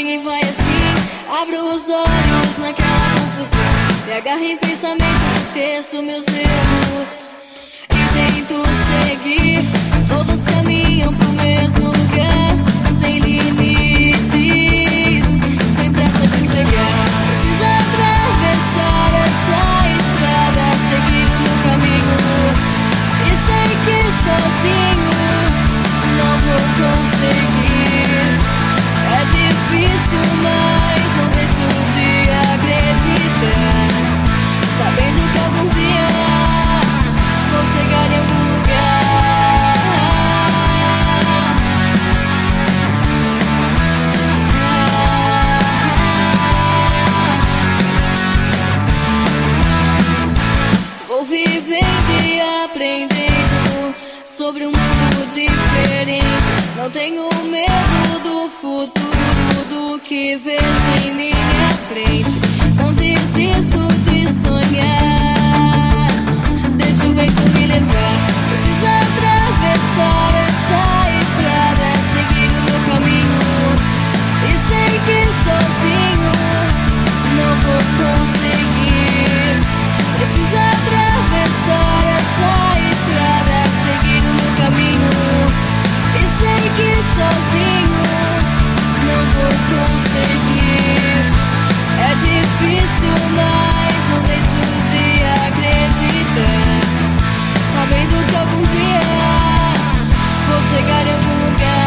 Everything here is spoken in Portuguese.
ninguém vai assim. Abro os olhos naquela confusão, me agarro em pensamentos, esqueço meus erros e tento seguir. Todos caminham pro mesmo lugar, sem limites, sem pressa de chegar. Preciso atravessar essa estrada, seguir o meu caminho, e sei que sozinho não vou conseguir. É difícil, mas não deixo de acreditar, sabendo que algum dia vou chegar em algum lugar. Vou vivendo e aprendendo sobre um mundo diferente. Não tenho medo do futuro, do que vejo em minha frente. Não desisto de sonhar, deixa o vento me levar. Preciso atravessar essa estrada, seguir o meu caminho, e sei que sozinho não vou conseguir. Preciso atravessar essa estrada, seguir o meu caminho, e sei que sozinho não vou conseguir. É difícil, mas não deixo de acreditar, sabendo que algum dia vou chegar em algum lugar.